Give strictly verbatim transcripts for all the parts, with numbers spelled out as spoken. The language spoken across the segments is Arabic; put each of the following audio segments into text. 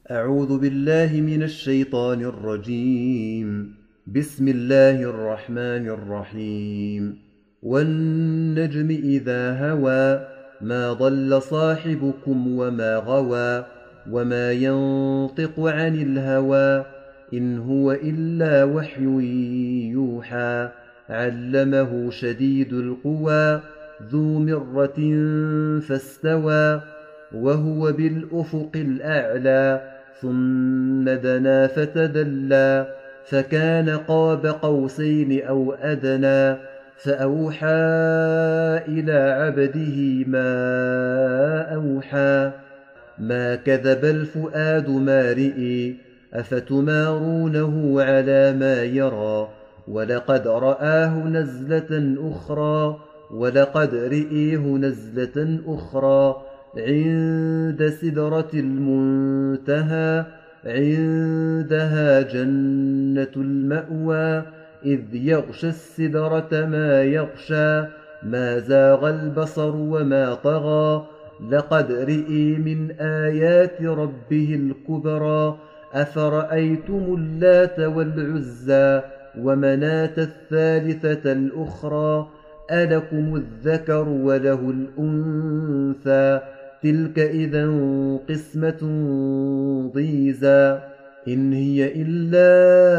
أعوذ بالله من الشيطان الرجيم. بسم الله الرحمن الرحيم. والنجم إذا هوى ما ضل صاحبكم وما غوى وما ينطق عن الهوى إن هو إلا وحي يوحى علمه شديد القوى ذو مرة فاستوى وهو بالأفق الأعلى ثم دنا فتدلى فكان قاب قوسين أو أدنى فأوحى إلى عبده ما أوحى ما كذب الفؤاد ما رئي أفتمارونه على ما يرى ولقد رآه نزلة أخرى ولقد رئيه نزلة أخرى عند سدرة المنتهى عندها جنة المأوى إذ يغشى السدرة ما يغشى ما زاغ البصر وما طغى لقد رئي من آيات ربه الكبرى أفرأيتم اللات والعزى ومناة الثالثة الأخرى ألكم الذكر وله الأنثى تلك إذا قسمة ضيزى إن هي إلا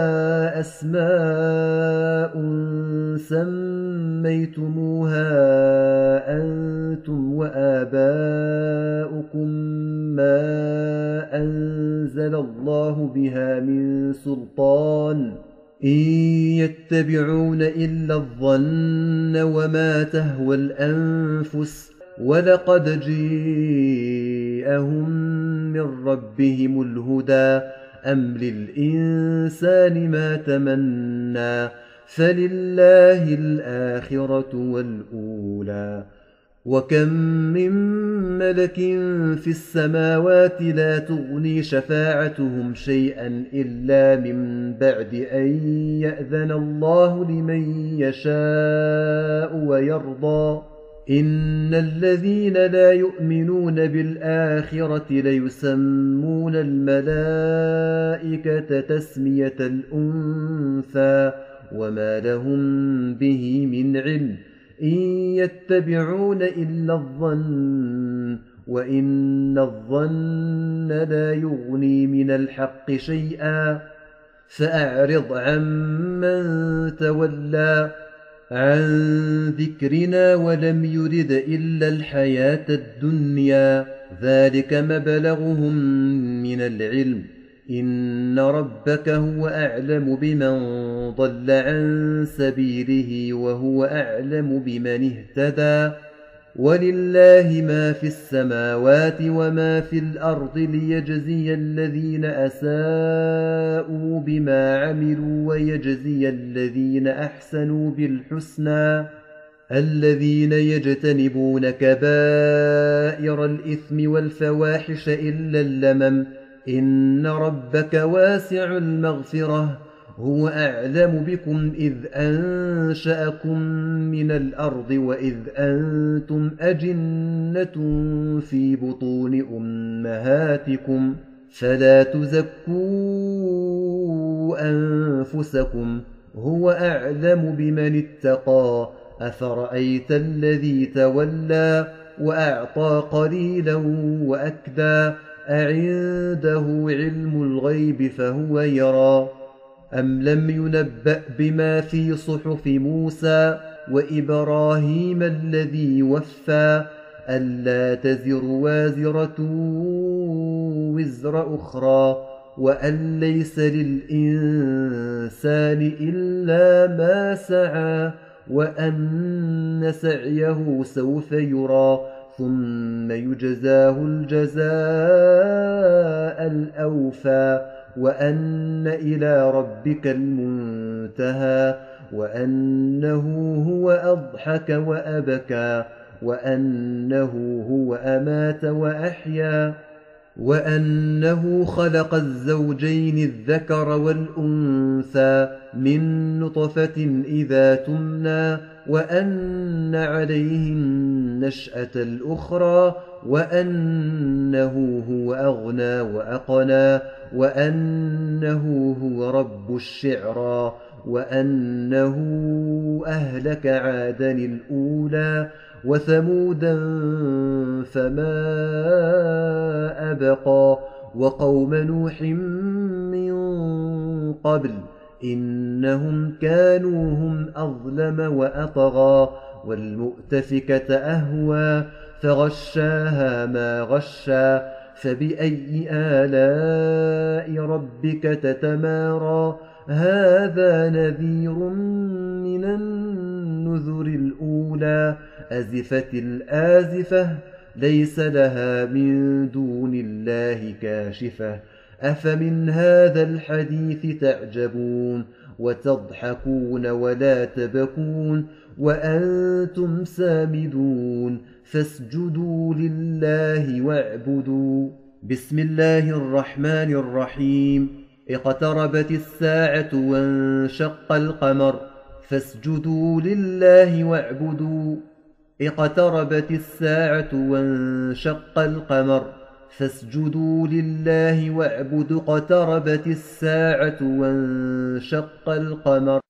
أسماء سميتموها أنتم وآباؤكم ما أنزل الله بها من سلطان إن يتبعون إلا الظن وما تهوى الأنفس ولقد جاءهم من ربهم الهدى أم للإنسان ما تمنى فلله الآخرة والأولى وكم من ملك في السماوات لا تغني شفاعتهم شيئا إلا من بعد أن يأذن الله لمن يشاء ويرضى إن الذين لا يؤمنون بالآخرة ليسمون الملائكة تسمية الأنثى وما لهم به من علم إن يتبعون إلا الظن وإن الظن لا يغني من الحق شيئا فأعرض عمن تولى عن ذكرنا ولم يرد إلا الحياة الدنيا ذلك مبلغهم من العلم إن ربك هو أعلم بمن ضل عن سبيله وهو أعلم بمن اهتدى ولله ما في السماوات وما في الأرض ليجزي الذين أساءوا بما عملوا ويجزي الذين أحسنوا بالحسنى الذين يجتنبون كبائر الإثم والفواحش إلا اللمم إن ربك واسع المغفرة هو أعلم بكم إذ أنشأكم من الأرض وإذ أنتم أجنة في بطون أمهاتكم فلا تزكوا أنفسكم هو أعلم بمن اتقى أفرأيت الذي تولى وأعطى قليلا وأكدى أعنده علم الغيب فهو يرى أم لم ينبأ بما في صحف موسى وإبراهيم الذي وفى ألا تزر وازرة وزر أخرى وأن ليس للإنسان إلا ما سعى وأن سعيه سوف يرى ثم يجزاه الجزاء الأوفى وأن إلى ربك المنتهى وأنه هو أضحك وأبكى وأنه هو أمات وأحيا وأنه خلق الزوجين الذكر والأنثى من نطفة إذا تمنى وأن عليه النشأة الأخرى وأنه هو أغنى وأقنى وأنه هو رب الشعرى وأنه أهلك عادا الأولى وثمودا فما أبقى وقوم نوح من قبل إنهم كانوا هم أظلم وأطغى والمؤتفكة أهوى فغشاها ما غشى فبأي آلاء ربك تتمارى هذا نذير من النذر الأولى أزفت الآزفة ليس لها من دون الله كاشفة أفمن هذا الحديث تعجبون وتضحكون ولا تبكون وأنتم سامدون فاسجدوا لله واعبدوا بسم الله الرحمن الرحيم اقتربت الساعة وانشق القمر فاسجدوا لله واعبدوا اقتربت الساعة وانشق القمر فاسجدوا لله واعبدوا اقتربت الساعة وانشق القمر